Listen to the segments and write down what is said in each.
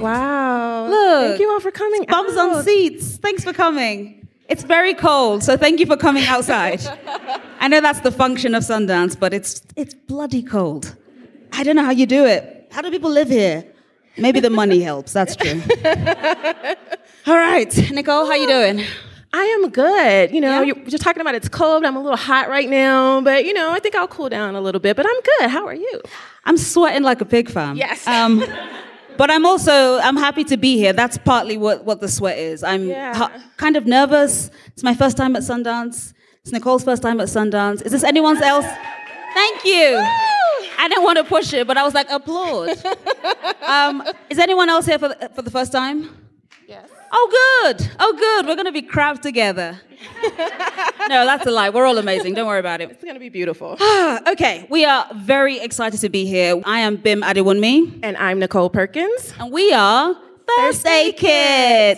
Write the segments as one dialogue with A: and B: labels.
A: Wow.
B: Look.
A: Thank you all for coming
B: Bums
A: out.
B: on seats. Thanks for coming. It's very cold, so thank you for coming outside. I know that's the function of Sundance, but it's bloody cold. I don't know how you do it. How do people live here? Maybe the money helps, that's true. All right, Nicole, how you doing?
A: I am good. You're talking about it's cold. I'm a little hot right now, but, I think I'll cool down a little bit. But I'm good. How are you?
B: I'm sweating like a pig, fam.
A: Yes.
B: But I'm happy to be here. That's partly what the sweat is. I'm kind of nervous. It's my first time at Sundance. It's Nicole's first time at Sundance. Is this anyone's else? Thank you. Woo! I didn't want to push it, but I was like, applaud. Is anyone else here for the first time?
A: Yes.
B: Oh, good. We're going to be crowd together. No, that's a lie. We're all amazing. Don't worry about it.
A: It's going to be beautiful.
B: Okay, we are very excited to be here. I am Bim Adewunmi.
A: And I'm Nicole Perkins.
B: And we are First Aid Kit.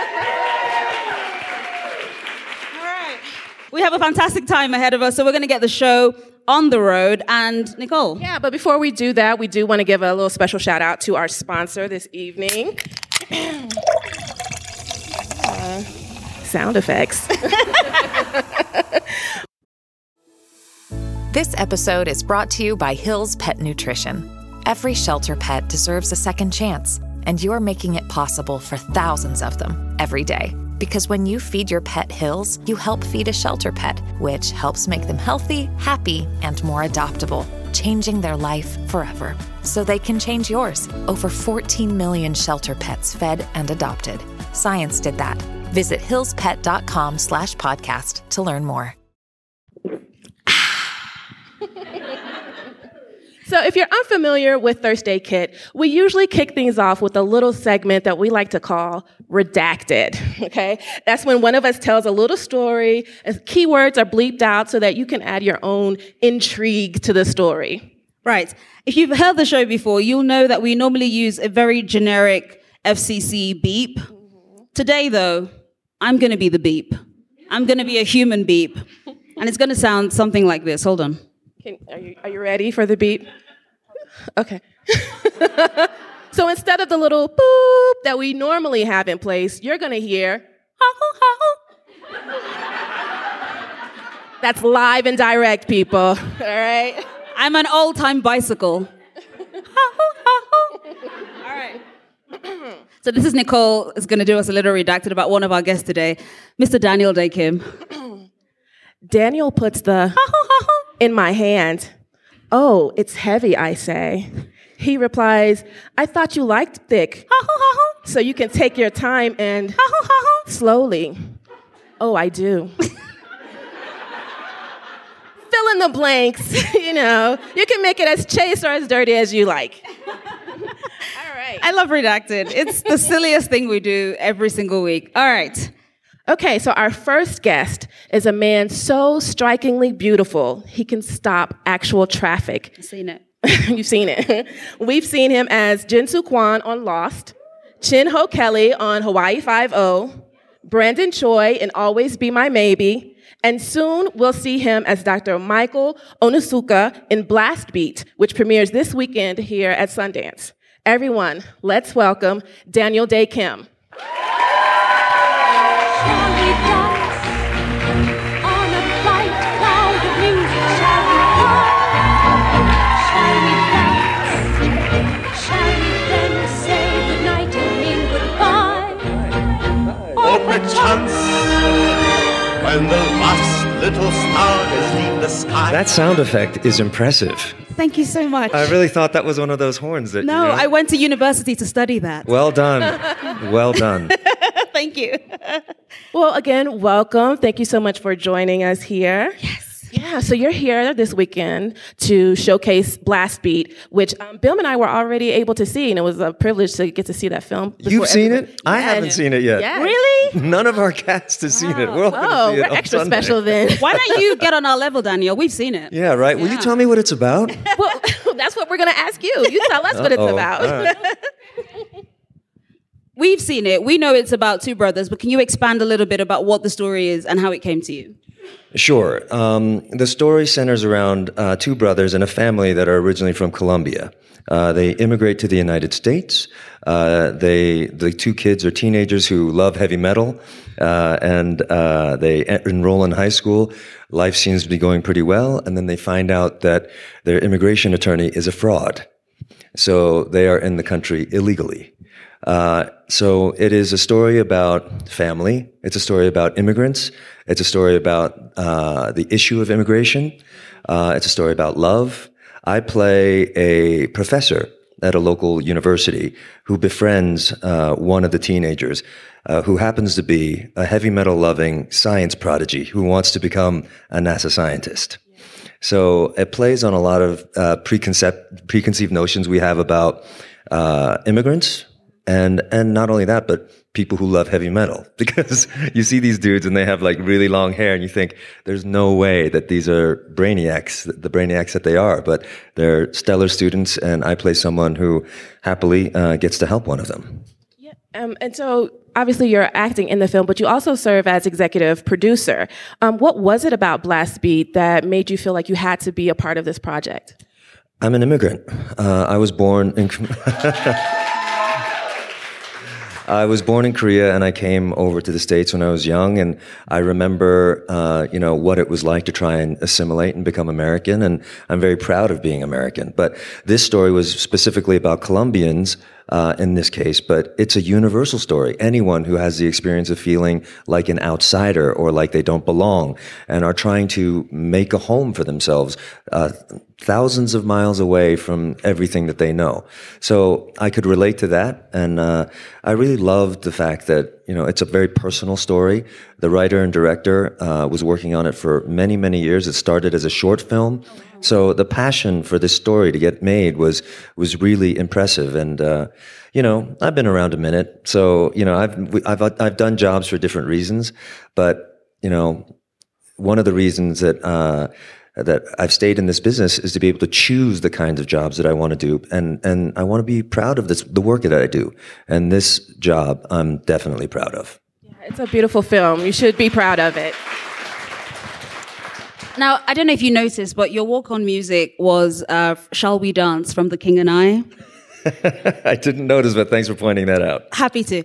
B: All right. We have a fantastic time ahead of us, so we're going to get the show on the road. And Nicole.
A: Yeah, but before we do that, we do want to give a little special shout out to our sponsor this evening. Sound effects.
C: This episode is brought to you by Hill's Pet Nutrition. Every shelter pet deserves a second chance, and you're making it possible for thousands of them every day. Because when you feed your pet Hill's, you help feed a shelter pet, which helps make them healthy, happy, and more adoptable, changing their life forever. So they can change yours. Over 14 million shelter pets fed and adopted. Science did that. Visit hillspet.com/podcast to learn more.
A: So if you're unfamiliar with First Aid Kit, we usually kick things off with a little segment that we like to call Redacted, okay? That's when one of us tells a little story, and keywords are bleeped out so that you can add your own intrigue to the story.
B: Right. If you've heard the show before, you'll know that we normally use a very generic FCC beep. Today, though, I'm going to be the beep. I'm going to be a human beep. And it's going to sound something like this. Hold on.
A: Are you ready for the beep? Okay. So instead of the little boop that we normally have in place, you're going to hear... That's live and direct, people. All right?
B: I'm an old-time bicycle. All right. So this is Nicole is going to do us a little redacted about one of our guests today, Mr. Daniel Dae Kim.
A: Daniel puts the in my hand. Oh, it's heavy, I say. He replies, I thought you liked thick, so you can take your time and slowly. Oh, I do. Fill in the blanks, you can make it as chaste or as dirty as you like. All right.
B: I love Redacted. It's the silliest thing we do every single week. All right.
A: Okay, so our first guest is a man so strikingly beautiful, he can stop actual traffic.
B: I've seen it.
A: You've seen it. We've seen him as Jin-Soo Kwon on Lost, Chin Ho Kelly on Hawaii Five-0, Brandon Choi in Always Be My Maybe, and soon we'll see him as Dr. Michael Onusuka in Blast Beat, which premieres this weekend here at Sundance. Everyone, let's welcome Daniel Dae Kim.
D: Shall we fly on a bright cloud of music? Shall we fly? Shall we dance? Shall we then say goodnight and mean goodbye?
E: Or perchance, when the last little stars leave the sky.
F: That sound effect is impressive.
B: Thank you so much.
F: I really thought that was one of those horns that.
B: No, I went to university to study that.
F: Well done. Well done.
B: Thank you.
A: Well, again, welcome. Thank you so much for joining us here.
B: Yes.
A: Yeah, so you're here this weekend to showcase Blast Beat, which Bill and I were already able to see, and it was a privilege to get to see that film.
F: You've seen it? I haven't seen it yet.
A: Yes.
B: Really?
F: None of our cast has seen it. We're all going to see it
A: we're
F: on
A: extra
F: Sunday.
A: special then.
B: Why don't you get on our level, Daniel? We've seen it.
F: Yeah, right. Will you tell me what it's about?
A: Well, that's what we're going to ask you. You tell us what it's about.
F: All right.
B: We've seen it. We know it's about two brothers, but can you expand a little bit about what the story is and how it came to you?
F: Sure. The story centers around two brothers and a family that are originally from Colombia. They immigrate to the United States. The two kids are teenagers who love heavy metal, and they enroll in high school. Life seems to be going pretty well, and then they find out that their immigration attorney is a fraud. So they are in the country illegally. So it is a story about family. It's a story about immigrants. It's a story about the issue of immigration. It's a story about love. I play a professor at a local university who befriends one of the teenagers who happens to be a heavy metal loving science prodigy who wants to become a NASA scientist. So it plays on a lot of preconceived notions we have about immigrants, and not only that, but people who love heavy metal. Because you see these dudes and they have like really long hair, and you think there's no way that these are brainiacs, the brainiacs that they are. But they're stellar students, and I play someone who happily gets to help one of them.
A: Yeah, and so obviously you're acting in the film, but you also serve as executive producer. What was it about Blast Beat that made you feel like you had to be a part of this project?
F: I'm an immigrant. I was born in Korea, and I came over to the States when I was young, and I remember, what it was like to try and assimilate and become American, and I'm very proud of being American. But this story was specifically about Colombians, in this case, but it's a universal story. Anyone who has the experience of feeling like an outsider or like they don't belong and are trying to make a home for themselves, thousands of miles away from everything that they know. So I could relate to that, and I really loved the fact that, it's a very personal story. The writer and director was working on it for many, many years. It started as a short film. So the passion for this story to get made was really impressive. And, I've been around a minute. So, I've done jobs for different reasons. But, one of the reasons that I've stayed in this business is to be able to choose the kinds of jobs that I want to do. And I want to be proud of the work that I do. And this job, I'm definitely proud of.
A: Yeah, it's a beautiful film. You should be proud of it.
B: Now, I don't know if you noticed, but your walk-on music was Shall We Dance from The King and I.
F: I didn't notice, but thanks for pointing that out.
B: Happy to.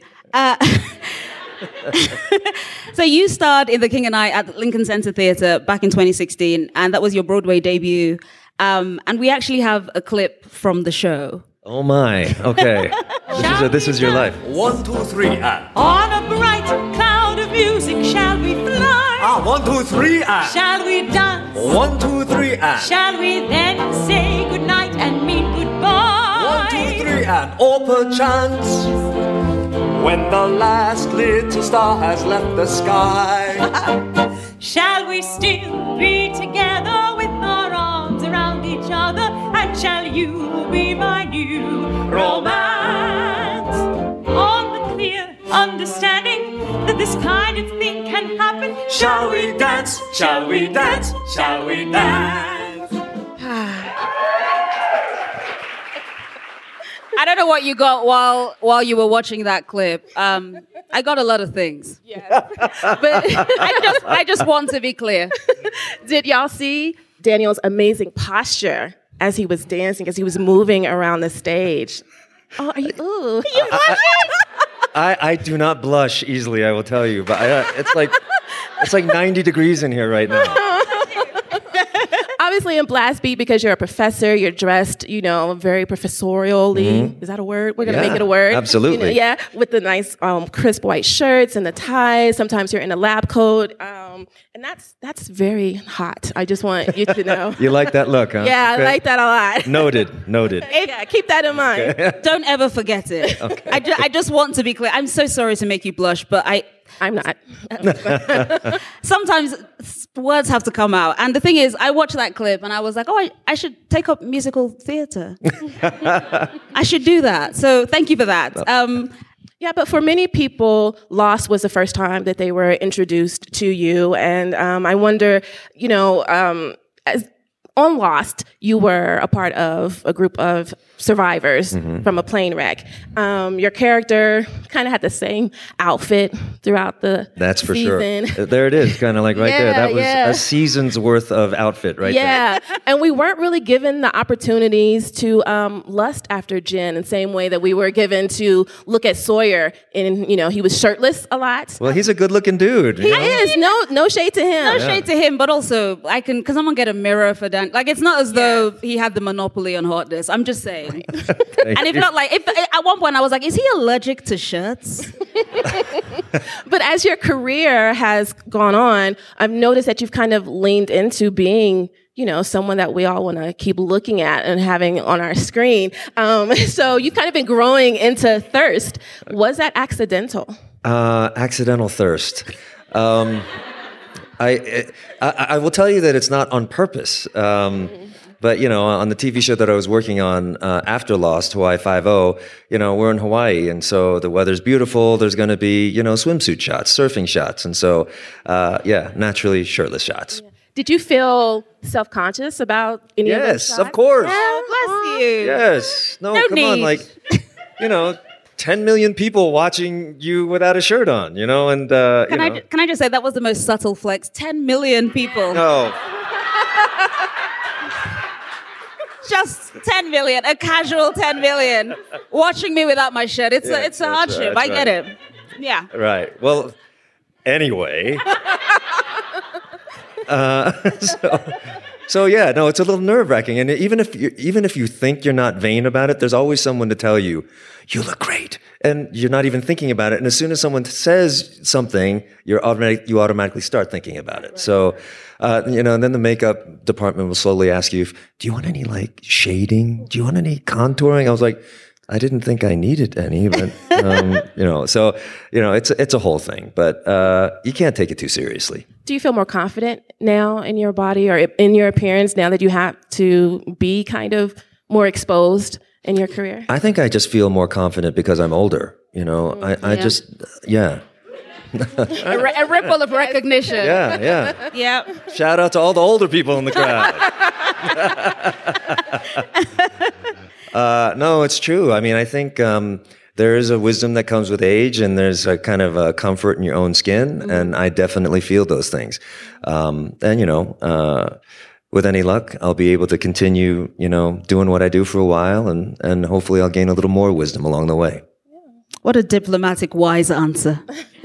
B: So you starred in The King and I at the Lincoln Center Theatre back in 2016, and that was your Broadway debut. And we actually have a clip from the show.
F: Oh my, okay. This is your life.
G: 1, 2, 3, and.
D: On a bright cloud of music shall we fly?
G: 1, 2, 3, and.
D: Shall we dance?
G: 1, 2, 3, and.
D: Shall we then say goodnight and mean goodbye?
G: 1, 2, 3, and. Or perchance, when the last little star has left the sky,
D: shall we still be together with our arms around each other? And shall you be my new romance? On the clear understanding that this kind of thing can happen,
G: shall we dance? Shall we dance? Shall we dance?
B: I don't know what you got while you were watching that clip. I got a lot of things.
A: Yeah.
B: But I just want to be clear.
A: Did y'all see Daniel's amazing posture as he was dancing, as he was moving around the stage? Oh, are you? Ooh. Are you blushing?
F: I do not blush easily, I will tell you, but it's like 90 degrees in here right now.
A: Obviously in Blast Beat, because you're a professor, you're dressed, very professorially. Mm-hmm. Is that a word? We're going to make it a word.
F: Absolutely.
A: With the nice crisp white shirts and the ties. Sometimes you're in a lab coat. And that's very hot. I just want you to know.
F: You like that look, huh?
A: Yeah, okay. I like that a lot.
F: Noted.
A: Yeah, keep that in mind.
B: Okay. Don't ever forget it. Okay. I just want to be clear. I'm so sorry to make you blush, but
A: I'm not.
B: Sometimes words have to come out. And the thing is, I watched that clip and I was like, I should take up musical theater. I should do that. So thank you for that.
A: Yeah, but for many people, Lost was the first time that they were introduced to you. And I wonder, on Lost, you were a part of a group of survivors from a plane wreck. Your character kind of had the same outfit throughout the
F: That's for
A: season.
F: sure. There it is, kind of like right there. That was
A: yeah.
F: a season's worth of outfit right there.
A: Yeah, and we weren't really given the opportunities to lust after Jen in the same way that we were given to look at Sawyer, and he was shirtless a lot.
F: Well, he's a good-looking dude.
A: He is. No shade to him.
B: No shade to him, but also can someone get a mirror for Dan? Like, it's not as though he had the monopoly on hotness. I'm just saying. And if not, like, if at one point I was like, is he allergic to shirts?
A: But as your career has gone on, I've noticed that you've kind of leaned into being, someone that we all want to keep looking at and having on our screen. So you've kind of been growing into thirst. Was that accidental?
F: Accidental thirst. I will tell you that it's not on purpose. But, on the TV show that I was working on after Lost, Hawaii Five-0, we're in Hawaii. And so the weather's beautiful. There's going to be, swimsuit shots, surfing shots. And so, naturally shirtless shots.
A: Yeah. Did you feel self-conscious about any of those shots?
F: Yes, of course.
B: Oh, bless you.
F: Yes. No, come on.
B: need.
F: Like, 10 million people watching you without a shirt on, and,
B: Can I just say that was the most subtle flex? 10 million people.
F: No.
B: Just 10 million, a casual 10 million watching me without my shirt. It's a hardship.
F: Right,
B: I get it. Yeah.
F: Right. Well, anyway. So yeah, no, it's a little nerve-wracking. And even if you think you're not vain about it, there's always someone to tell you, you look great. And you're not even thinking about it. And as soon as someone says something, you automatically start thinking about it. So, and then the makeup department will slowly ask you, do you want any like shading? Do you want any contouring? I was like, I didn't think I needed any, but, it's a whole thing, but, you can't take it too seriously.
A: Do you feel more confident now in your body or in your appearance now that you have to be kind of more exposed in your career?
F: I think I just feel more confident because I'm older, I just. A
B: ripple of recognition.
F: Yeah.
B: Yeah.
F: Shout out to all the older people in the crowd. No, it's true. I mean, I think there is a wisdom that comes with age, and there's a kind of a comfort in your own skin, and I definitely feel those things. With any luck, I'll be able to continue, doing what I do for a while, and hopefully I'll gain a little more wisdom along the way.
B: What a diplomatic, wise answer.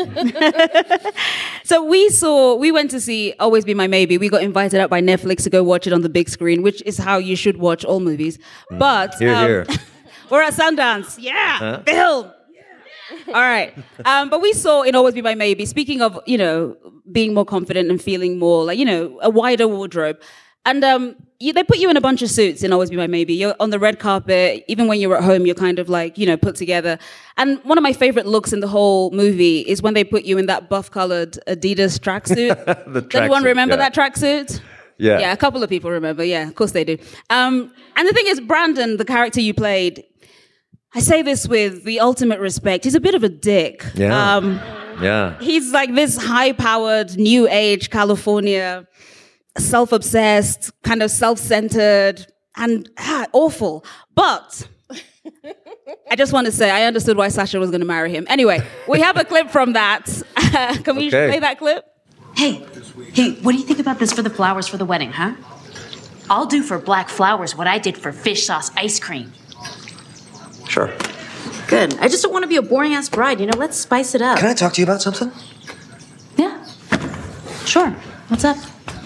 B: So we went to see Always Be My Maybe. We got invited out by Netflix to go watch it on the big screen, which is how you should watch all movies. But
F: Here.
B: We're at Sundance. Yeah, film. All right. But we saw in Always Be My Maybe, speaking of, being more confident and feeling more like, a wider wardrobe. And they put you in a bunch of suits in Always Be My Maybe. You're on the red carpet. Even when you're at home, you're kind of like, put together. And one of my favorite looks in the whole movie is when they put you in that buff-colored Adidas tracksuit. Does anyone remember that tracksuit?
F: Yeah.
B: Yeah, a couple of people remember. Yeah, of course they do. And the thing is, Brandon, the character you played, I say this with the ultimate respect. He's a bit of a dick.
F: Yeah.
B: He's like this high-powered, new age California, self-obsessed, kind of self-centered, and awful. But I just want to say, I understood why Sasha was going to marry him. Anyway, we have a clip from that. Can we play that clip?
H: Hey, what do you think about this for the flowers for the wedding, huh? I'll do for black flowers what I did for fish sauce ice cream.
I: Sure.
H: Good. I just don't want to be a boring-ass bride, let's spice it up.
I: Can I talk to you about something?
H: Yeah. Sure. What's up?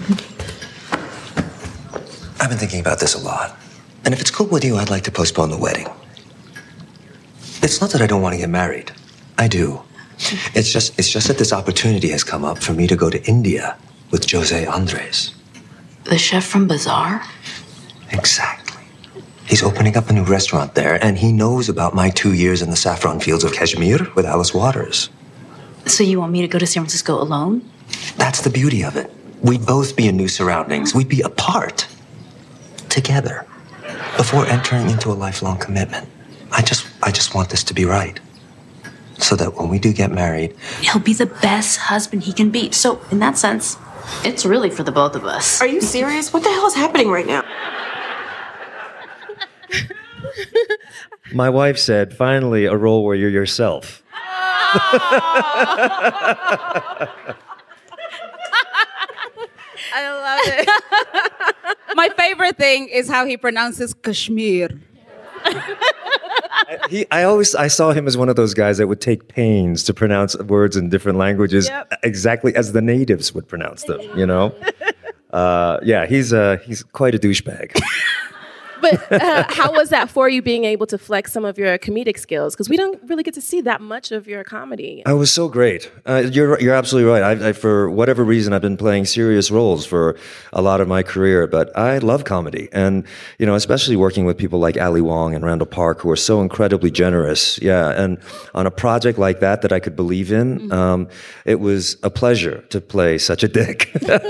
I: I've been thinking about this a lot. And if it's cool with you, I'd like to postpone the wedding. It's not that I don't want to get married. I do. It's just that this opportunity has come up for me to go to India with Jose Andres.
H: The chef from Bazaar?
I: Exactly. He's opening up a new restaurant there, and he knows about my 2 years in the saffron fields of Kashmir with Alice Waters.
H: So you want me to go to San Francisco alone?
I: That's the beauty of it. We'd both be in new surroundings. We'd be apart. Together. Before entering into a lifelong commitment. I just want this to be right. So that when we do get married...
H: He'll be the best husband he can be. So, in that sense, It's really for the both of us.
J: Are you serious? What the hell is happening right now?
F: My wife said, finally, a role where you're yourself.
A: I love it.
B: My favorite thing is how he pronounces Kashmir.
F: I saw him as one of those guys that would take pains to pronounce words in different languages exactly as the natives would pronounce them, you know? He's quite a douchebag.
A: But how was that for you, being able to flex some of your comedic skills? Because we don't really get to see that much of your comedy.
F: It was so great. You're absolutely right. I, for whatever reason, I've been playing serious roles for a lot of my career, but I love comedy. And, you know, especially working with people like Ali Wong and Randall Park, who are so incredibly generous. Yeah, and on a project like that I could believe in, it was a pleasure to play such a dick.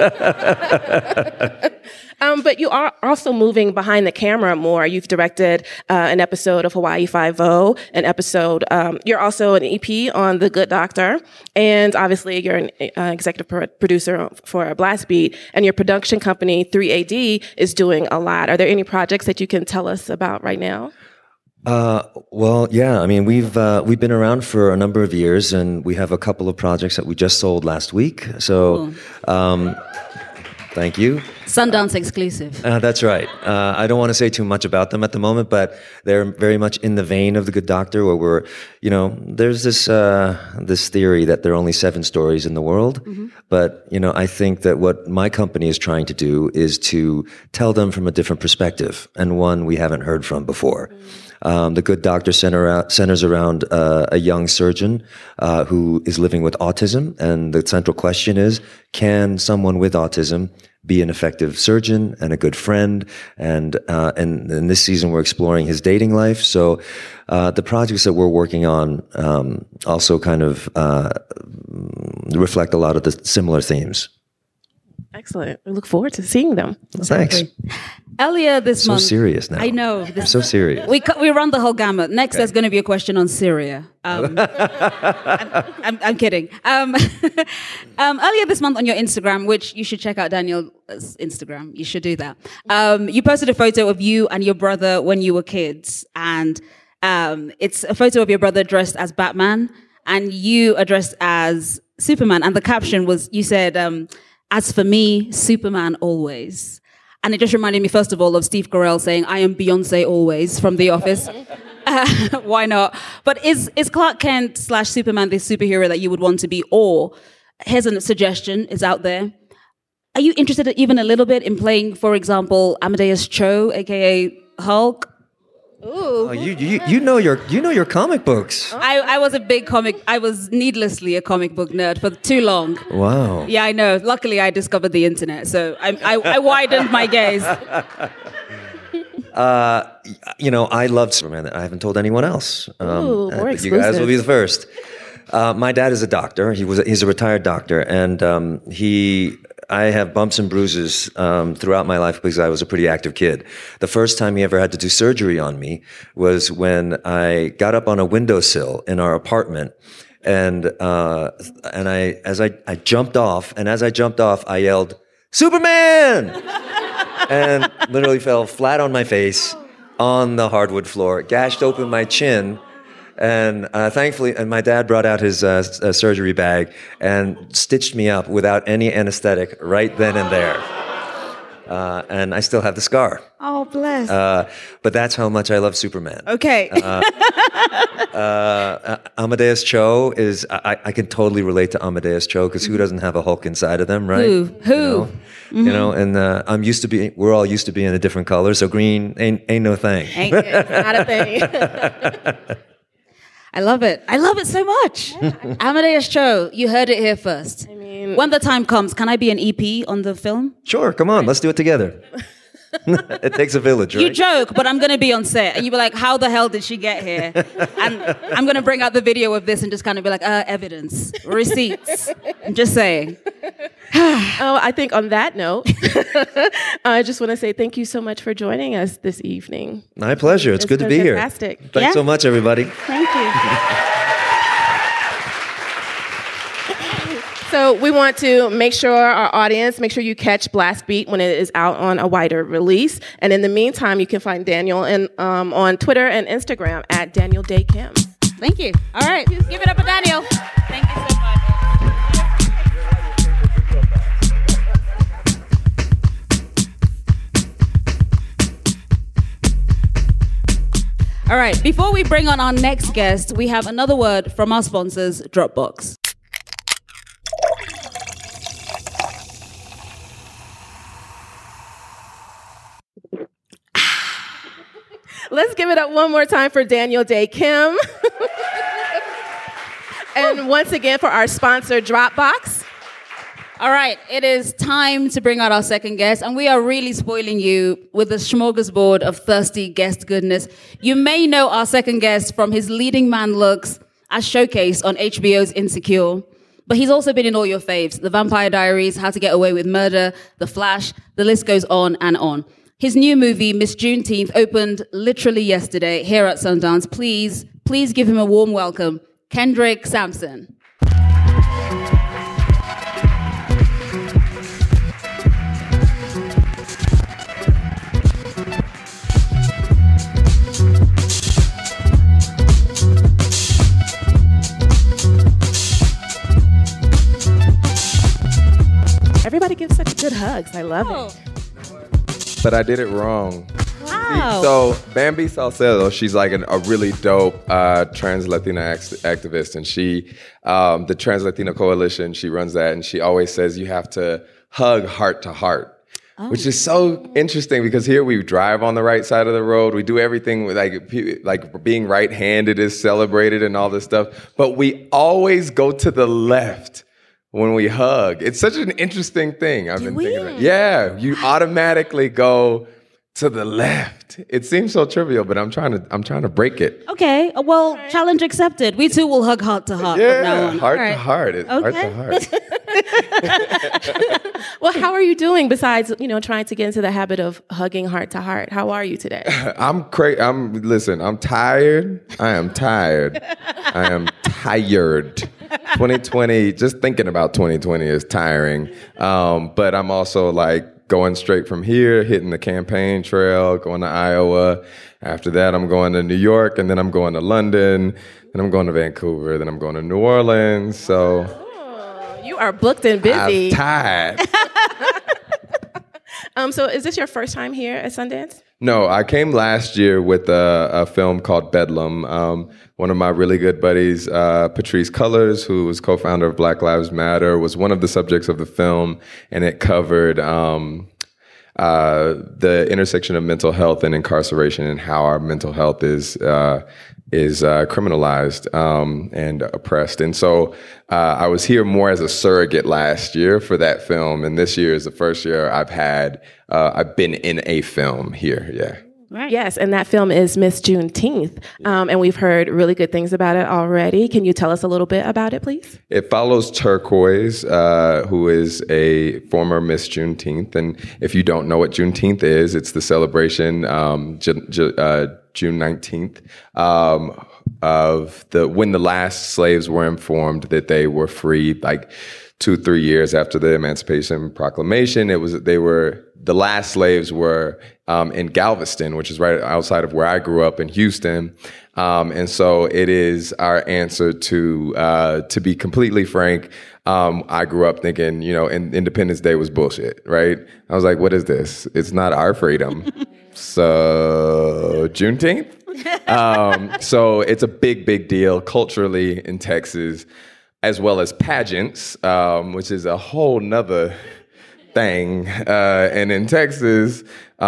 A: But you are also moving behind the camera more. You've directed an episode of Hawaii Five-0, you're also an EP on The Good Doctor, and obviously you're an executive producer for Blast Beat, and your production company, 3AD, is doing a lot. Are there any projects that you can tell us about right now?
F: Well, yeah. I mean, we've been around for a number of years, and we have a couple of projects that we just sold last week. So, thank you.
B: Sundance exclusive.
F: That's right. I don't want to say too much about them at the moment, but they're very much in the vein of The Good Doctor, where we're, you know, there's this theory that there are only 7 stories in the world. But, you know, I think that what my company is trying to do is to tell them from a different perspective, and one we haven't heard from before. The Good Doctor centers around a young surgeon who is living with autism, and the central question is, can someone with autism be an effective surgeon and a good friend? And in this season, we're exploring his dating life. So the projects that we're working on also kind of reflect a lot of the similar themes.
A: Excellent. We look forward to seeing them.
F: Thanks.
B: Earlier this month.
F: So serious now.
B: I know.
F: I'm so serious.
B: We run the whole gamut. Next, there's going to be a question on Syria. I'm kidding. Earlier this month on your Instagram, which you should check out Daniel's Instagram. You should do that. You posted a photo of you and your brother when you were kids. And it's a photo of your brother dressed as Batman, and you are dressed as Superman. And the caption was, you said, as for me, Superman always. And it just reminded me, first of all, of Steve Carell saying, I am Beyonce always from The Office. Why not? But is Clark Kent / Superman the superhero that you would want to be? Or, here's a suggestion, is out there. Are you interested even a little bit in playing, for example, Amadeus Cho, a.k.a. Hulk?
A: Ooh.
F: Oh, you know your comic books.
B: I was needlessly a comic book nerd for too long.
F: Wow.
B: Yeah, I know. Luckily, I discovered the internet, so I widened my gaze.
F: You know, I loved Superman. I haven't told anyone else.
A: Ooh, more exclusive.
F: You guys will be the first. My dad is a doctor. He's a retired doctor, and I have bumps and bruises throughout my life because I was a pretty active kid. The first time he ever had to do surgery on me was when I got up on a windowsill in our apartment, and I jumped off, and as I jumped off, I yelled, "Superman!" and literally fell flat on my face on the hardwood floor, gashed open my chin. And thankfully, my dad brought out his surgery bag and stitched me up without any anesthetic right then and there. And I still have the scar.
B: Oh, bless.
F: But that's how much I love Superman.
B: Okay.
F: Amadeus Cho is, I can totally relate to Amadeus Cho, because who doesn't have a Hulk inside of them, right?
B: Who?
F: You know, and we're all used to being a different color, so green ain't no thing.
A: It's not a thing.
B: I love it. I love it so much. Amadeus Cho, you heard it here first.
A: I mean,
B: when the time comes, can I be an EP on the film?
F: Sure, come on, let's do it together. It takes a village, right?
B: You joke, but I'm going to be on set. And you'll be like, how the hell did she get here? And I'm going to bring out the video of this and just kind of be like, evidence, receipts. I'm just saying.
A: I think on that note, I just want to say thank you so much for joining us this evening.
F: My pleasure. It's good to be here.
A: Fantastic.
F: Thanks so much, everybody.
A: Thank you. So we want to make sure you catch Blast Beat when it is out on a wider release. And in the meantime, you can find Daniel on Twitter and Instagram at Daniel Day Kim.
B: Thank you. All right. Give it up for Daniel. Thank you so much. All right, before we bring on our next guest, we have another word from our sponsors, Dropbox.
A: Let's give it up one more time for Daniel Day Kim. And once again for our sponsor, Dropbox.
B: All right, it is time to bring out our second guest, and we are really spoiling you with a smorgasbord of thirsty guest goodness. You may know our second guest from his leading man looks as showcased on HBO's Insecure, but he's also been in all your faves, The Vampire Diaries, How to Get Away with Murder, The Flash, the list goes on and on. His new movie, Miss Juneteenth, opened literally yesterday here at Sundance. Please give him a warm welcome, Kendrick Sampson.
A: Everybody gives such good hugs. I love it.
K: But I did it wrong.
B: Wow.
K: So Bambi Salcedo, she's like a really dope trans Latina activist, and she, the Trans Latina Coalition, she runs that, and she always says you have to hug heart to heart. Oh. Which is so interesting because here we drive on the right side of the road. We do everything with like being right-handed is celebrated and all this stuff, but we always go to the left when we hug. It's such an interesting thing. I've been thinking about. Yeah, you automatically go to the left. It seems so trivial, but I'm trying to break it.
B: Okay, well, challenge accepted. We too will hug heart to heart.
K: Yeah,
B: from now on.
K: heart to heart. It's heart to
A: heart. Well, how are you doing besides, trying to get into the habit of hugging heart to heart? How are you today?
K: I'm listen, I'm tired. I am tired. I am tired. 2020, just thinking about 2020 is tiring. But I'm also like going straight from here, hitting the campaign trail, going to Iowa. After that, I'm going to New York, and then I'm going to London, then I'm going to Vancouver, then I'm going to New Orleans. So
A: you are booked and busy.
K: I'm tired.
A: So is this your first time here at Sundance?
K: No, I came last year with a film called Bedlam. One of my really good buddies, Patrisse Cullors, who was co-founder of Black Lives Matter, was one of the subjects of the film, and it covered the intersection of mental health and incarceration and how our mental health is criminalized and oppressed. And so I was here more as a surrogate last year for that film, and this year is the first year I've been in a film here. Yeah.
A: Right. Yes, and that film is Miss Juneteenth, and we've heard really good things about it already. Can you tell us a little bit about it, please?
K: It follows Turquoise, who is a former Miss Juneteenth, and if you don't know what Juneteenth is, it's the celebration June 19th of when the last slaves were informed that they were free, like 2-3 years after the Emancipation Proclamation. The last slaves were in Galveston, which is right outside of where I grew up in Houston. And so it is our answer to be completely frank. I grew up thinking, Independence Day was bullshit, right? I was like, what is this? It's not our freedom. So Juneteenth? So it's a big, big deal culturally in Texas, as well as pageants, which is a whole nother thing. And in Texas,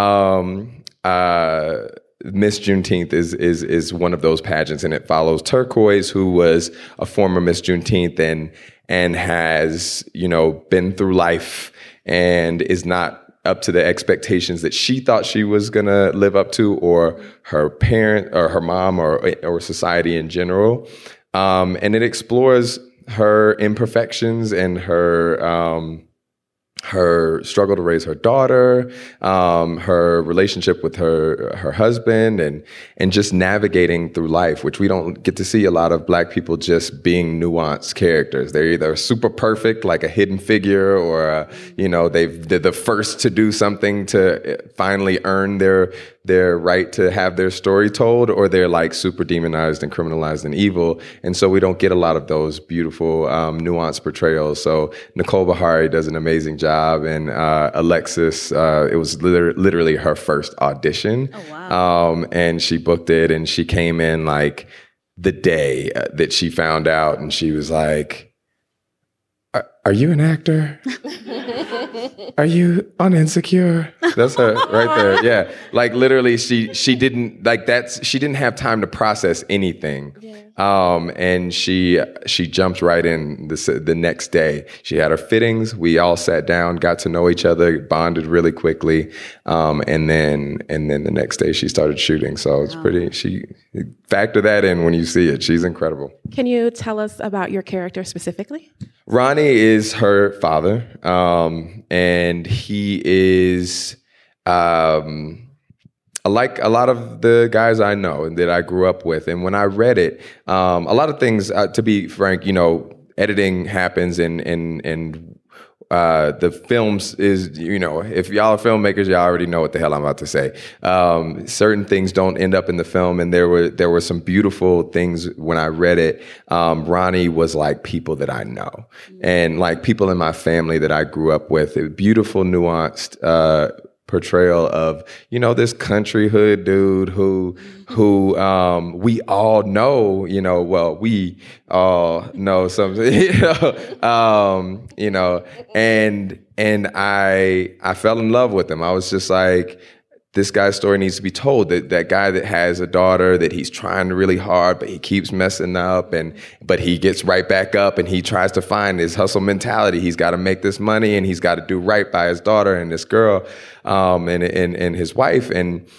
K: Miss Juneteenth is one of those pageants, and it follows Turquoise, who was a former Miss Juneteenth and has, been through life and is not up to the expectations that she thought she was gonna live up to, or her parent or her mom or society in general. And it explores her imperfections and her her struggle to raise her daughter, her relationship with her husband, and just navigating through life, which we don't get to see a lot of Black people just being nuanced characters. They're either super perfect, like a hidden figure, or they're the first to do something to finally earn their right to have their story told, or they're like super demonized and criminalized and evil. And so we don't get a lot of those beautiful, nuanced portrayals. So Nicole Beharie does an amazing job, and Alexis, it was literally her first audition.
B: Oh, wow.
K: And she booked it, and she came in like the day that she found out, and she was like, "Are you an actor? Are you on Insecure?" That's her right there. Yeah, like literally, she didn't have time to process anything. Yeah. And she jumped right in the next day. She had her fittings. We all sat down, got to know each other, bonded really quickly. And then the next day she started shooting. So it's she factor that in when you see it. She's incredible.
A: Can you tell us about your character specifically?
K: Ronnie is her father, and he is like a lot of the guys I know and that I grew up with. And when I read it, a lot of things, to be frank, editing happens and the films is, if y'all are filmmakers, y'all already know what the hell I'm about to say. Certain things don't end up in the film, and there were some beautiful things when I read it. Ronnie was like people that I know, and like people in my family that I grew up with. A beautiful, nuanced portrayal of this country hood dude who we all know, we all know something, and I fell in love with him. I was just like, this guy's story needs to be told. That guy that has a daughter that he's trying really hard, but he keeps messing up, but he gets right back up, and he tries to find his hustle mentality. He's got to make this money, and he's got to do right by his daughter and this girl, and his wife,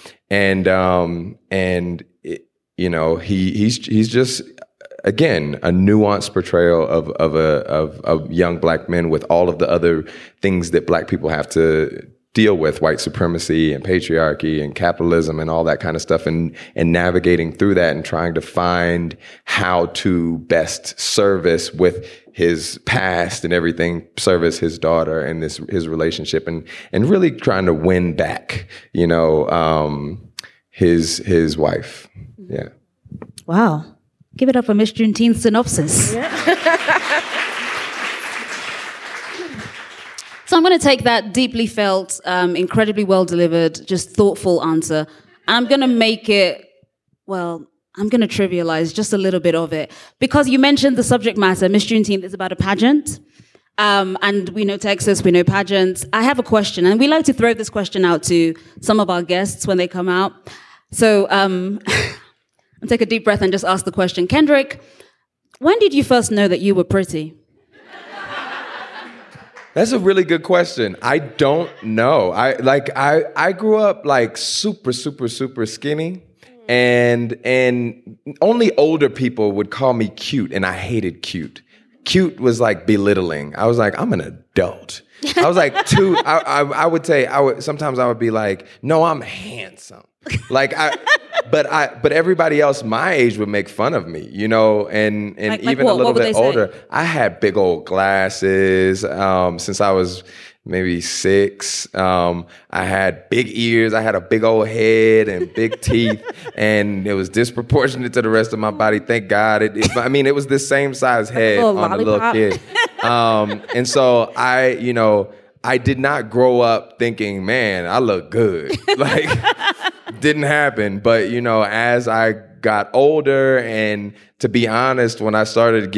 K: he's just, again, a nuanced portrayal of young Black men with all of the other things that Black people have to deal with, white supremacy and patriarchy and capitalism and all that kind of stuff, and navigating through that and trying to find how to best service with his past and everything, service his daughter and his relationship, and really trying to win back, his wife. Yeah.
B: Wow. Give it up for Miss Juneteenth synopsis. Yeah. So I'm going to take that deeply felt, incredibly well delivered, just thoughtful answer, and I'm going to make it, I'm going to trivialize just a little bit of it. Because you mentioned the subject matter, Miss Juneteenth is about a pageant, and we know Texas, we know pageants. I have a question, and we like to throw this question out to some of our guests when they come out. So I'll take a deep breath and just ask the question. Kendrick, when did you first know that you were pretty?
K: That's a really good question. I don't know. I grew up like super, super, super skinny, and only older people would call me cute, and I hated cute. Cute was like belittling. I was like, I'm an adult. I was like I would say sometimes I would be like, no, I'm handsome. But everybody else my age would make fun of me, and like even a little bit older. I had big old glasses since I was maybe 6. I had big ears. I had a big old head and big teeth, and it was disproportionate to the rest of my body. Thank God. It was the same size head on a little kid. And so I did not grow up thinking, man, I look good. Didn't happen. But, as I got older, and to be honest, when I started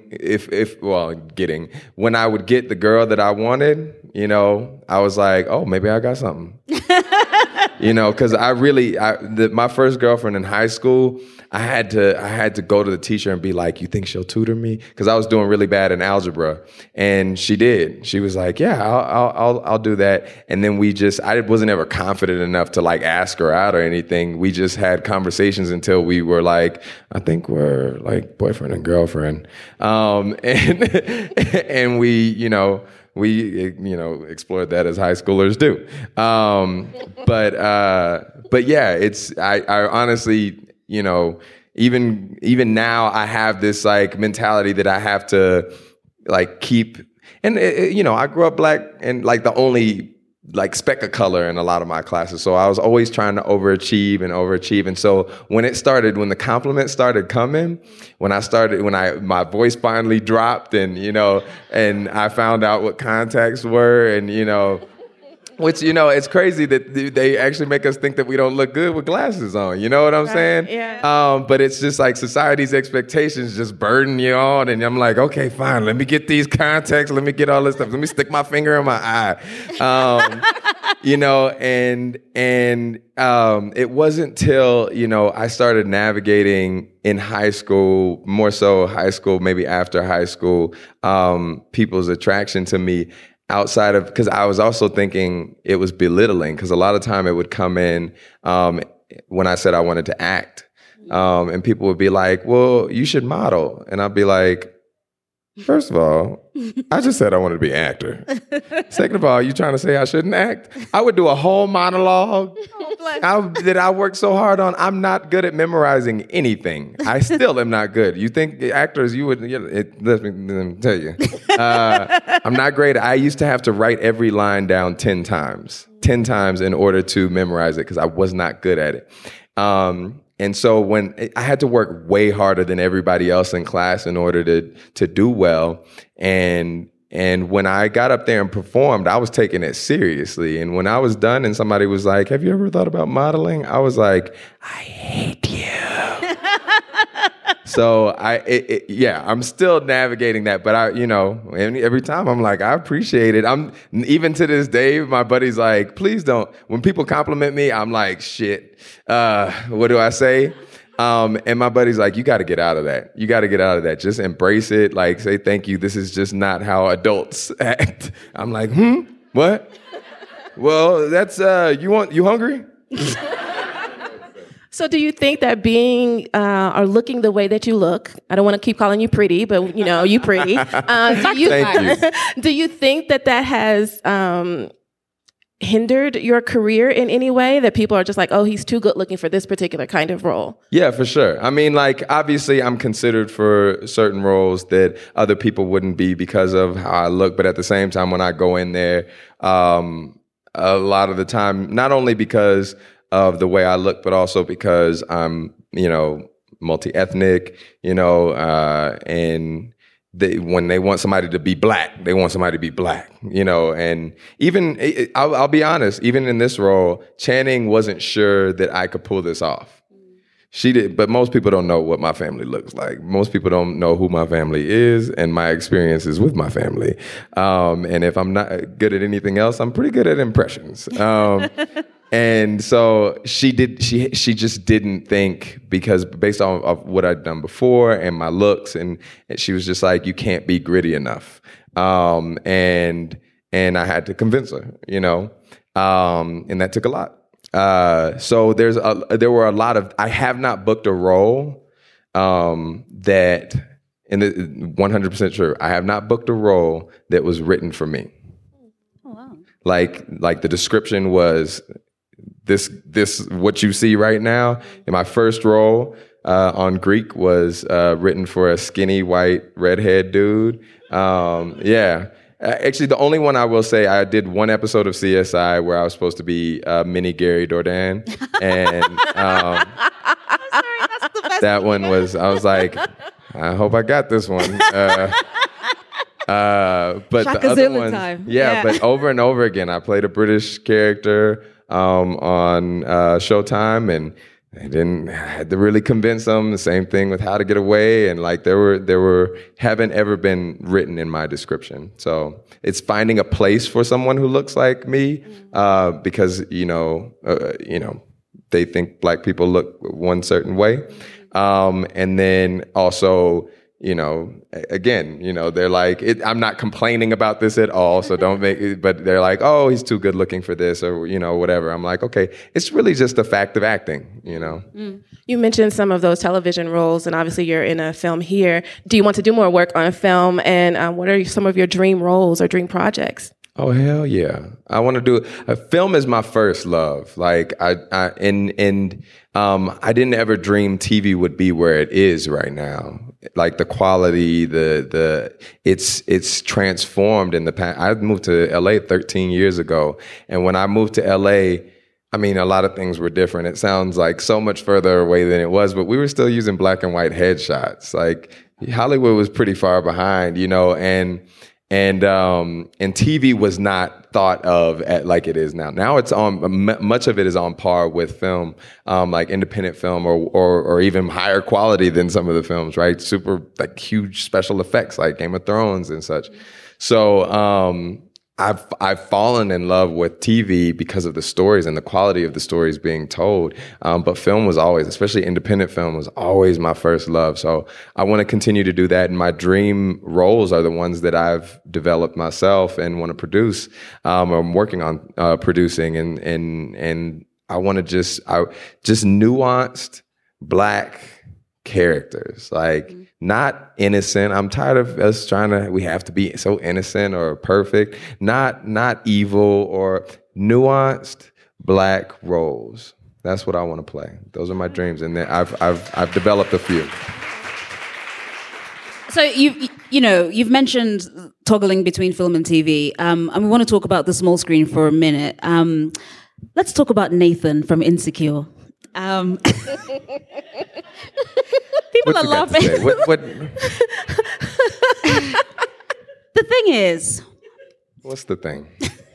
K: when I would get the girl that I wanted, I was like, oh, maybe I got something. Because my first girlfriend in high school, I had to go to the teacher and be like, you think she'll tutor me? Because I was doing really bad in algebra, and she did. She was like, yeah, I'll do that. And then I wasn't ever confident enough to like ask her out or anything. We just had conversations until we were like, I think we're like boyfriend and girlfriend. And we, we, explored that as high schoolers do. But yeah, I honestly, even now I have this like mentality that I have to like keep, and I grew up black and like the only like speck of color in a lot of my classes. So I was always trying to overachieve. And so when the compliments started coming, when my voice finally dropped and I found out what contacts were and, which, it's crazy that they actually make us think that we don't look good with glasses on. You know what I'm saying?
A: Yeah.
K: But it's just like society's expectations just burden you on. And I'm like, okay, fine. Let me get these contacts. Let me get all this stuff. Let me stick my finger in my eye. It wasn't till, I started navigating in high school, more so high school, maybe after high school, people's attraction to me. Outside of, because I was also thinking it was belittling, because a lot of time it would come in when I said I wanted to act, and people would be like, well, you should model. And I'd be like, first of all, I just said I wanted to be an actor. Second of all, you trying to say I shouldn't act? I would do a whole monologue that I worked so hard on. I'm not good at memorizing anything. I still am not good. You think actors, let me tell you. I'm not great. I used to have to write every line down 10 times in order to memorize it because I was not good at it. And so when I had to work way harder than everybody else in class in order to do well, and when I got up there and performed, I was taking it seriously. And when I was done and somebody was like, have you ever thought about modeling? I was like, I hate you. So I'm still navigating that, but every time I'm like, I appreciate it. Even to this day, my buddy's like, please don't. When people compliment me, I'm like, shit. What do I say? And my buddy's like, you got to get out of that. You got to get out of that. Just embrace it. Like, say thank you. This is just not how adults act. I'm like, what? Well, that's you hungry?
A: So do you think that being or looking the way that you look, I don't want to keep calling you pretty, but you pretty.
K: Thank you.
A: Do you think that has hindered your career in any way, that people are just like, oh, he's too good looking for this particular kind of role?
K: Yeah, for sure. I mean, like, obviously I'm considered for certain roles that other people wouldn't be because of how I look. But at the same time, when I go in there, a lot of the time, not only because of the way I look, but also because I'm, multi-ethnic, and when they want somebody to be black, they want somebody to be black, and even, I'll be honest, even in this role, Channing wasn't sure that I could pull this off. She did, but most people don't know what my family looks like. Most people don't know who my family is and my experiences with my family. And if I'm not good at anything else, I'm pretty good at impressions. And so she just didn't think, because based on of what I'd done before and my looks, and she was just like, you can't be gritty enough. And I had to convince her, and that took a lot. So there were a lot of, I have not booked a role that, and 100% true, I have not booked a role that was written for me.
B: Oh, wow.
K: Like the description was, this what you see right now. In my first role on Greek was written for a skinny white redhead dude. Yeah. Actually, the only one I will say, I did one episode of CSI where I was supposed to be mini Gary Dourdan, and
B: I'm sorry, that's the best.
K: That one was, I was like, I hope I got this one. But
B: Shaka
K: the other
B: Zulu
K: ones,
B: time.
K: yeah, but over and over again, I played a British character on Showtime, and I had to really convince them. The same thing with How to Get Away, and like there were haven't ever been written in my description. So it's finding a place for someone who looks like me, because they think black people look one certain way, and then also again, they're like, I'm not complaining about this at all, so don't make it, but they're like, oh, he's too good looking for this, or, whatever. I'm like, okay, it's really just a fact of acting,
A: You mentioned some of those television roles, and obviously you're in a film here. Do you want to do more work on film, and what are some of your dream roles or dream projects?
K: Oh, hell yeah. I want to do film is my first love. Like I didn't ever dream TV would be where it is right now. Like the quality, it's transformed in the past. I moved to LA 13 years ago. And when I moved to LA, I mean, a lot of things were different. It sounds like so much further away than it was, but we were still using black and white headshots. Like Hollywood was pretty far behind, and TV was not thought of like it is now. Now it's much of it is on par with film, like independent film or even higher quality than some of the films, right? Super like huge special effects like Game of Thrones and such. So I've fallen in love with TV because of the stories and the quality of the stories being told. But film was always, especially independent film, was always my first love. So I want to continue to do that. And my dream roles are the ones that I've developed myself and want to produce. I'm working on producing, and I want to just nuanced Black characters, like not innocent. I'm tired of us we have to be so innocent or perfect, not evil, or nuanced Black roles. That's what I want to play. Those are my dreams, and I've developed a few.
B: So you've mentioned toggling between film and TV, and we want to talk about the small screen for a minute. Let's talk about Nathan from Insecure. People are laughing.
K: What?
B: The thing is,
K: what's the thing?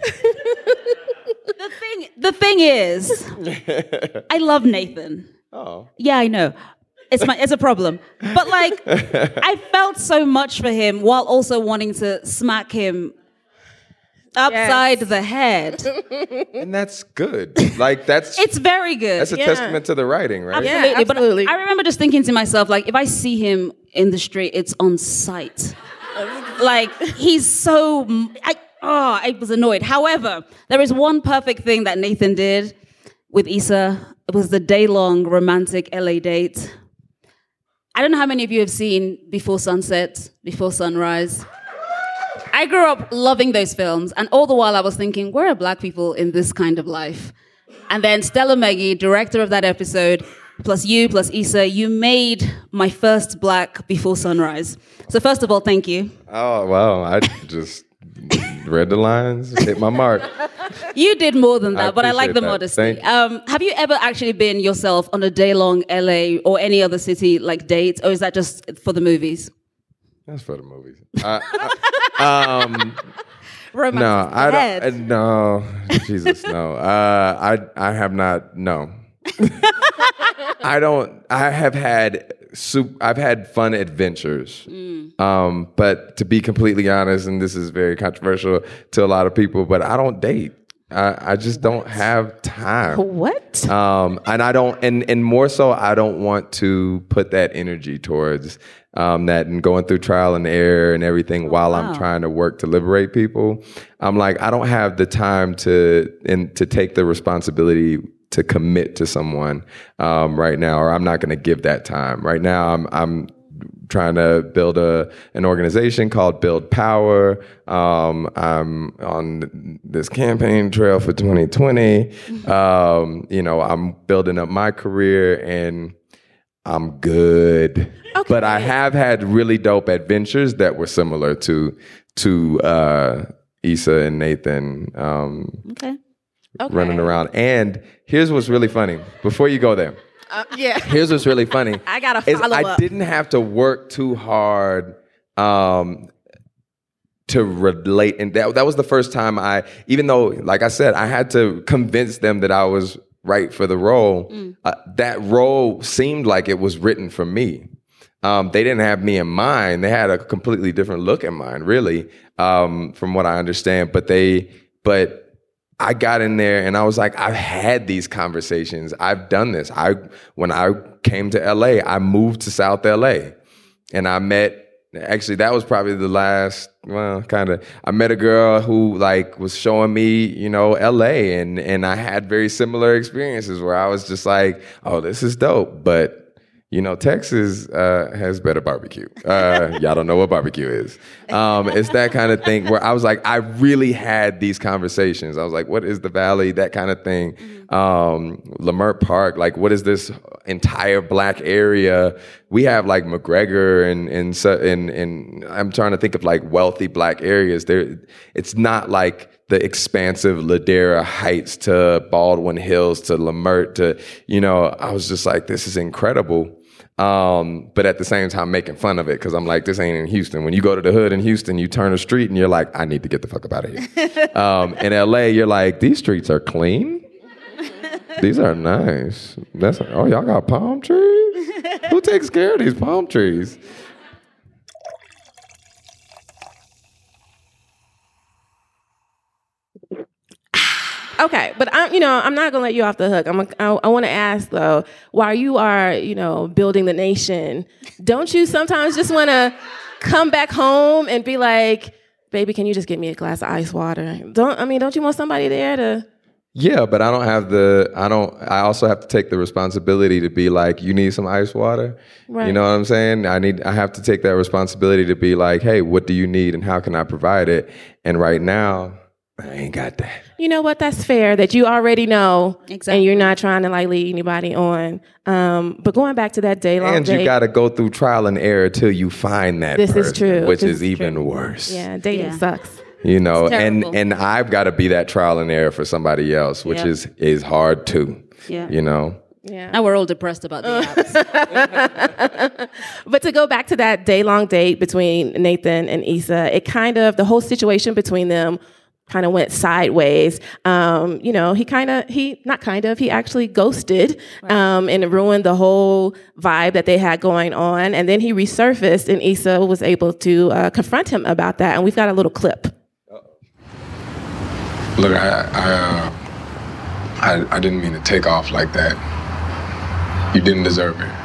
B: The thing is, I love Nathan.
K: Oh,
B: yeah, I know. It's a problem. But like, I felt so much for him while also wanting to smack him upside the head.
K: And that's good. Like
B: it's very good.
K: That's a testament to the writing, right?
B: Absolutely.
A: Yeah, absolutely.
B: But I remember just thinking to myself, like, if I see him in the street, it's on sight. Like, he's so... I was annoyed. However, there is one perfect thing that Nathan did with Issa. It was the day-long romantic LA date. I don't know how many of you have seen Before Sunset, Before Sunrise. I grew up loving those films, and all the while I was thinking, where are Black people in this kind of life? And then Stella Meggy, director of that episode, plus you, plus Issa, you made my first Black Before Sunrise. So first of all, thank you.
K: Oh, wow. I just read the lines, hit my mark.
B: You did more than that, but I like the modesty.
K: Have
B: you ever actually been yourself on a day-long LA or any other city like date, or is that just for the movies?
K: That's for the movies.
B: No,
K: I don't. No, Jesus, no. I have not. No, I don't. I've had fun adventures. But to be completely honest, and this is very controversial to a lot of people, but I don't date. I just don't have time.
A: What?
K: And I don't, and more so, I don't want to put that energy towards that and going through trial and error and everything while I'm trying to work to liberate people. I'm like, I don't have the time to take the responsibility to commit to someone right now, or I'm not going to give that time. Right now, I'm trying to build an organization called Build Power. I'm on this campaign trail for 2020. I'm building up my career, and I'm good. Okay. But I have had really dope adventures that were similar to Issa and Nathan.
B: Okay.
K: Running around. And here's what's really funny. Before you go there. Here's what's really funny.
A: I got to follow up.
K: I didn't have to work too hard to relate. And that was the first time even though, like I said, I had to convince them that I was right for the role. That role seemed like it was written for me. They didn't have me in mind. They had a completely different look in mind, really, from what I understand. But I got in there and I was like, I've had these conversations. I've done this. When I came to LA, I moved to South LA. And I met, actually, that was probably the last, well, kind of, I met a girl who like was showing me, you know, LA, and I had very similar experiences where I was just like, oh, this is dope. But, you know, Texas has better barbecue. Y'all don't know what barbecue is. It's that kind of thing where I was like, I really had these conversations. I was like, what is the Valley? That kind of thing. Leimert Park, like, what is this entire Black area? We have like McGregor and I'm trying to think of like wealthy Black areas. It's not like the expansive Ladera Heights to Baldwin Hills to Leimert to, you know, I was just like, this is incredible. But at the same time making fun of it, because I'm like, this ain't in Houston. When you go to the hood in Houston, you turn a street and you're like, I need to get the fuck up out of here. In LA, you're like, these streets are clean. These are nice. Oh, y'all got palm trees? Who takes care of these palm trees?
A: Okay, but I'm not gonna let you off the hook. I want to ask though, while you are, building the nation, don't you sometimes just want to come back home and be like, baby, can you just get me a glass of ice water? Don't you want somebody there to?
K: Yeah, but I also have to take the responsibility to be like, you need some ice water? Right. You know what I'm saying? I have to take that responsibility to be like, hey, what do you need and how can I provide it? And right now, I ain't got that.
A: You know what? That's fair that you already know. Exactly. And you're not trying to like lead anybody on. But going back to that day-long
K: and you got to go through trial and error till you find that person. This is true. Which is even worse.
A: Yeah, dating sucks.
K: You know, and I've got to be that trial and error for somebody else, which is hard too. Yeah. You know?
B: Yeah. Now we're all depressed about the apps.
A: But to go back to that day-long date between Nathan and Issa, the whole situation between them kind of went sideways. He actually ghosted and ruined the whole vibe that they had going on. And then he resurfaced and Issa was able to confront him about that. And we've got a little clip.
L: Look, I didn't mean to take off like that. You didn't deserve it.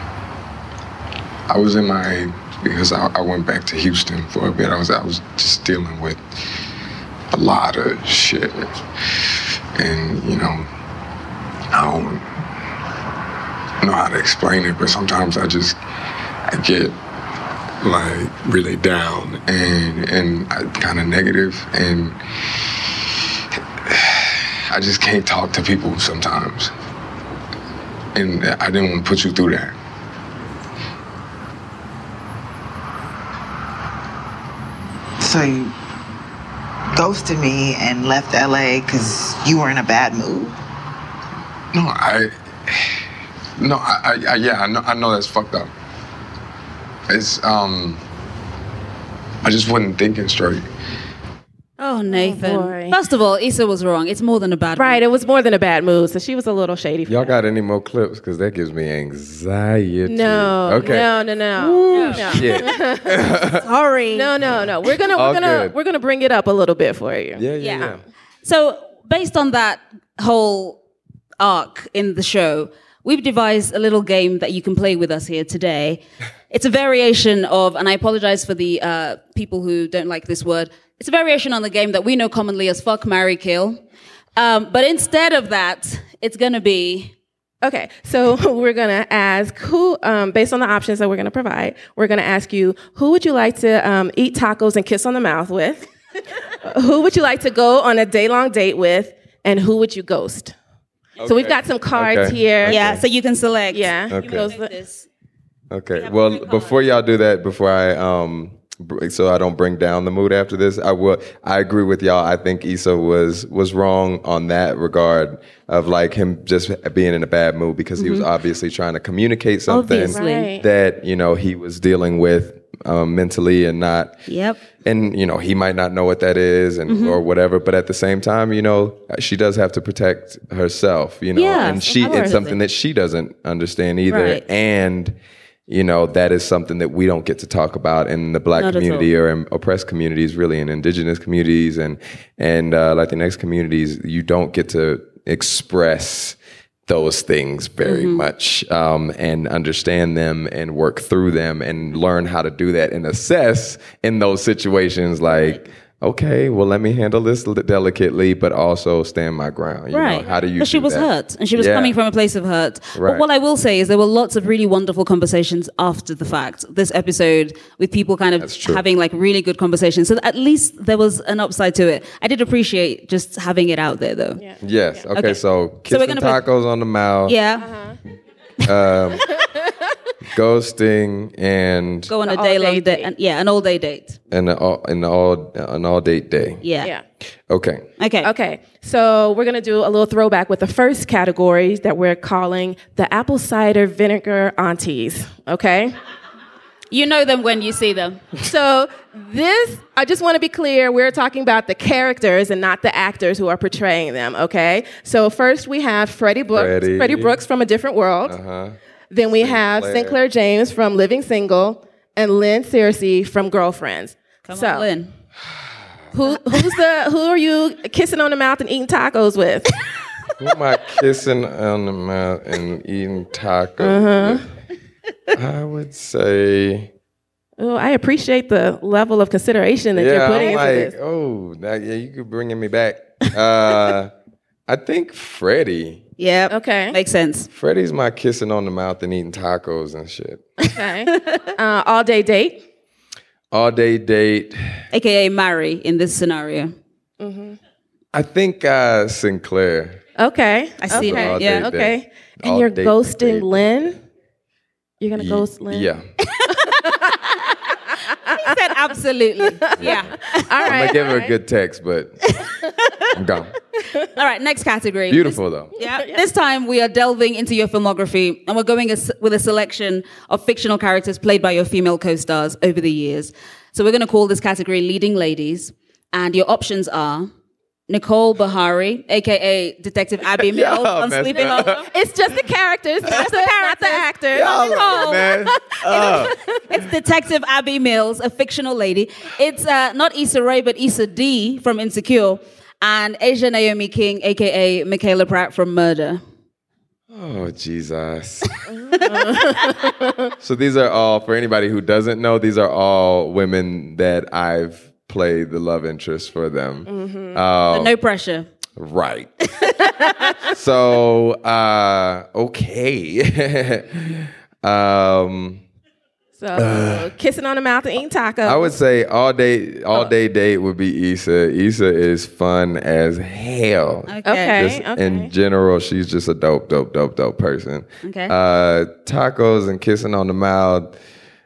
L: Because I went back to Houston for a bit. I was just dealing with a lot of shit. And, I don't know how to explain it, but sometimes I get like really down and kind of negative, and I just can't talk to people sometimes. And I didn't want to put you through that.
M: So you ghosted me and left LA because you were in a bad mood?
L: I know that's fucked up. It's, I just wasn't thinking straight.
B: Oh, Nathan. Oh, first of all, Issa was wrong. It's more than a bad mood.
A: Right, it was more than a bad mood, so she was a little shady.
K: Y'all got any more clips? Because that gives me anxiety.
A: No.
K: Okay.
A: No.
K: Ooh, shit.
A: Sorry. No. We're gonna bring it up a little bit for you.
K: Yeah.
B: So, based on that whole arc in the show, we've devised a little game that you can play with us here today. It's a variation of, and I apologize for the people who don't like this word, it's a variation on the game that we know commonly as Fuck, Marry, Kill. But instead of that, it's going to be...
A: Okay, so we're going to ask who, based on the options that we're going to provide, we're going to ask you, who would you like to eat tacos and kiss on the mouth with? Who would you like to go on a day-long date with? And who would you ghost? Okay. So we've got some cards here.
B: Yeah, so you can select.
A: Yeah.
K: Okay. Okay. Well, before y'all do that, before so I don't bring down the mood after this, I agree with y'all. I think Issa was wrong on that regard of like him just being in a bad mood because he was obviously trying to communicate something that, he was dealing with mentally and not.
B: Yep.
K: And, he might not know what that is and or whatever, but at the same time, she does have to protect herself, and it's something that she doesn't understand either. Right. And that is something that we don't get to talk about in the Black community or in oppressed communities, really in indigenous communities and Latinx communities. You don't get to express those things very much and understand them and work through them and learn how to do that and assess in those situations like, okay, well, let me handle this delicately, but also stand my ground. You know, how do you?
B: But she was hurt, and she was coming from a place of hurt.
K: Right.
B: But what I will say is there were lots of really wonderful conversations after the fact. This episode with people kind of having like really good conversations. So at least there was an upside to it. I did appreciate just having it out there, though.
K: Yeah. Yes. Okay. So kissing tacos on the mouth.
B: Yeah.
K: Ghosting and
B: go on a day long date. An all day date.
K: And an all date day.
B: Yeah.
K: Okay.
A: So we're gonna do a little throwback with the first category that we're calling the apple cider vinegar aunties. Okay.
B: You know them when you see them.
A: So this, I just want to be clear, we're talking about the characters and not the actors who are portraying them. Okay. So first we have Freddie Brooks from A Different World. Then we have Sinclair James from Living Single and Lynn Searcy from Girlfriends.
B: Come on, Lynn.
A: Who are you kissing on the mouth and eating tacos with?
K: Who am I kissing on the mouth and eating tacos with? I would say.
A: Oh, I appreciate the level of consideration that you're putting into this.
K: Oh, you could bring me back. I think Freddie.
B: Yeah.
A: Okay.
B: Makes sense.
K: Freddie's my kissing on the mouth and eating tacos and shit.
A: Okay. All day date.
K: All day date.
B: AKA marry in this scenario.
K: I think Sinclair.
A: Okay.
B: I see that. Yeah.
A: Okay. And you're ghosting Lynn? You're going to ghost Lynn?
K: Yeah.
B: He said absolutely. Yeah.
A: All right.
K: I'm going to give her a good text, but I'm gone.
B: All right, next category.
K: Beautiful, though.
B: Yeah. This time we are delving into your filmography, and we're going with a selection of fictional characters played by your female co-stars over the years. So we're going to call this category Leading Ladies, and your options are Nicole Beharie, a.k.a. Detective Abby Mills on Sleeping Over.
A: It's just the characters, not the actors.
B: It's Detective Abby Mills, a fictional lady. It's not Issa Rae, but Issa D from Insecure. And Asia Naomi King, a.k.a. Michaela Pratt from Murder.
K: Oh, Jesus. So these are all, for anybody who doesn't know, these are all women that I've played the love interest for them.
B: No pressure.
K: Right. So, okay.
A: So kissing on the mouth and eating tacos.
K: I would say all day date would be Issa. Issa is fun as hell.
A: Okay.
K: In general, she's just a dope person.
B: Okay.
K: Tacos and kissing on the mouth.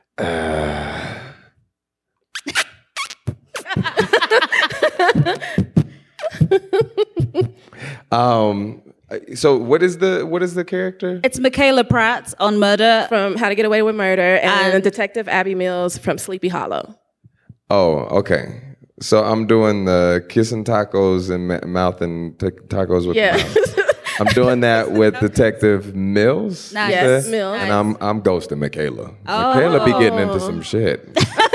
K: So what is the character?
B: It's Michaela Pratt on Murder.
A: From How to Get Away with Murder, and Detective Abby Mills from Sleepy Hollow.
K: Oh, okay. So I'm doing the kissing tacos and mouth and tacos with mouth. I'm doing that with Detective Mills.
B: Nice.
A: Yes, Mills.
K: And I'm ghosting Michaela. Michaela be getting into some shit.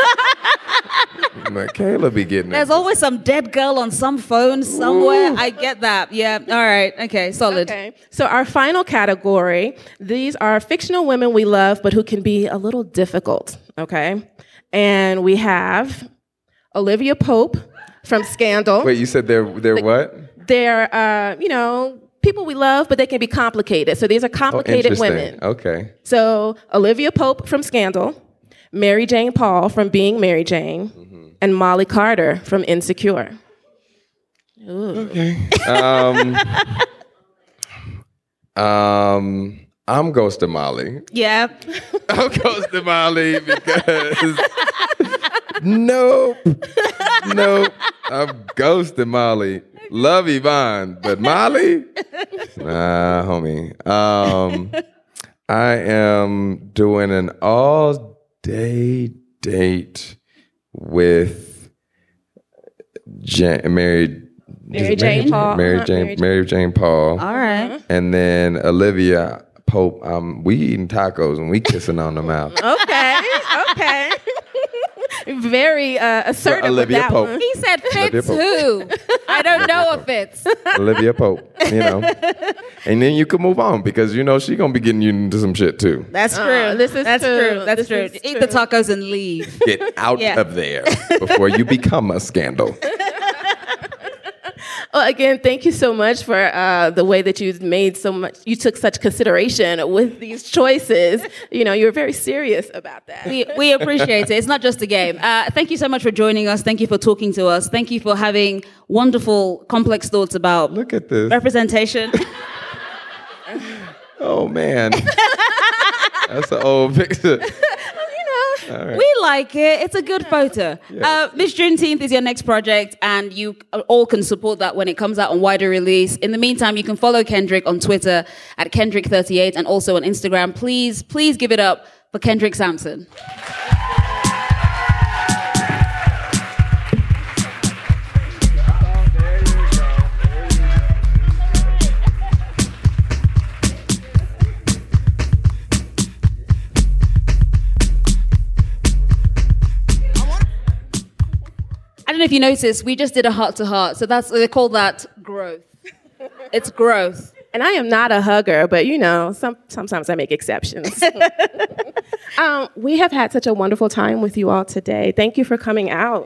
K: Michaela be getting
B: There's always some dead girl on some phone somewhere. Ooh. I get that. Yeah. All right. Okay. Solid.
A: Okay. So our final category, these are fictional women we love, but who can be a little difficult. Okay. And we have Olivia Pope from Scandal.
K: Wait, you said they're what?
A: They're, people we love, but they can be complicated. So these are complicated women.
K: Okay.
A: So Olivia Pope from Scandal, Mary Jane Paul from Being Mary Jane, and Molly Carter from Insecure. Ooh.
K: Okay. I'm ghosting Molly.
B: Yeah.
K: I'm ghosting Molly because nope. I'm ghosting Molly. Love Yvonne, but Molly? Nah, homie. I am doing an all-day date with Mary Jane Paul.
B: All right.
K: And then Olivia Pope. We eating tacos and we kissing on the mouth.
A: Okay. Very assertive
K: Olivia
A: with that
K: Pope.
A: one.
B: He said
K: Olivia
B: Fitz
K: Pope.
B: who? I don't know a Fitz.
K: Olivia Pope, and then you can move on because she gonna be getting you into some shit too.
B: That's true.
A: That's true.
B: That's true. Eat the tacos and leave.
K: Get out of there before you become a scandal.
A: Well, again, thank you so much for the way that you took such consideration with these choices. You were very serious about that.
B: We appreciate it. It's not just a game. Thank you so much for joining us. Thank you for talking to us. Thank you for having wonderful, complex thoughts about
K: Look at this.
B: representation.
K: Oh, man. That's an old picture. All right.
B: We like it. It's a good photo. Miss Juneteenth is your next project, and you all can support that when it comes out on wider release. In the meantime, you can follow Kendrick on Twitter at Kendrick38 and also on Instagram. Please give it up for Kendrick Sampson. I don't know if you noticed, we just did a heart-to-heart. So they call that growth. It's growth.
A: And I am not a hugger, but sometimes I make exceptions. We have had such a wonderful time with you all today. Thank you for coming out.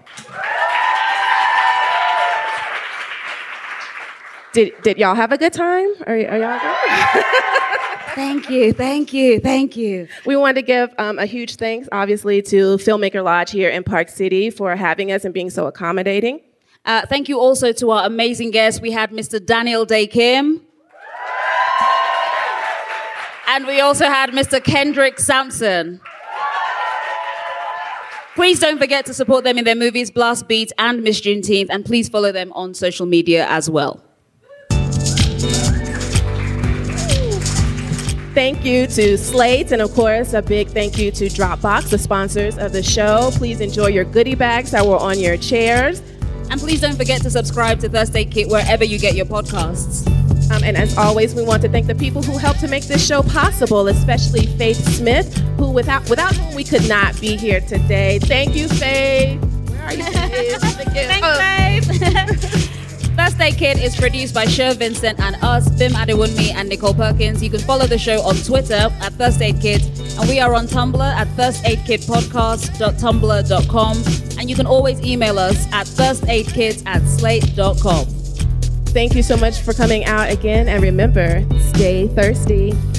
A: Did y'all have a good time? Are y'all good?
B: Thank you.
A: We wanted to give a huge thanks, obviously, to Filmmaker Lodge here in Park City for having us and being so accommodating.
B: Thank you also to our amazing guests. We had Mr. Daniel Day Kim. And we also had Mr. Kendrick Sampson. Please don't forget to support them in their movies, Blast Beat and Miss Juneteenth, and please follow them on social media as well.
A: Thank you to Slate, and of course, a big thank you to Dropbox, the sponsors of the show. Please enjoy your goodie bags that were on your chairs.
B: And please don't forget to subscribe to First Aid Kit wherever you get your podcasts.
A: And as always, we want to thank the people who helped to make this show possible, especially Faith Smith, who without whom we could not be here today. Thank you, Faith. Where are you, Faith?
B: Thanks, Faith. First Aid Kit is produced by Sher Vincent and us, Bim Adewunmi and Nicole Perkins. You can follow the show on Twitter at First Aid Kit, and we are on Tumblr at firstaidkitpodcast.tumblr.com, and you can always email us at firstaidkit@slate.com.
A: Thank you so much for coming out again, and remember, stay thirsty.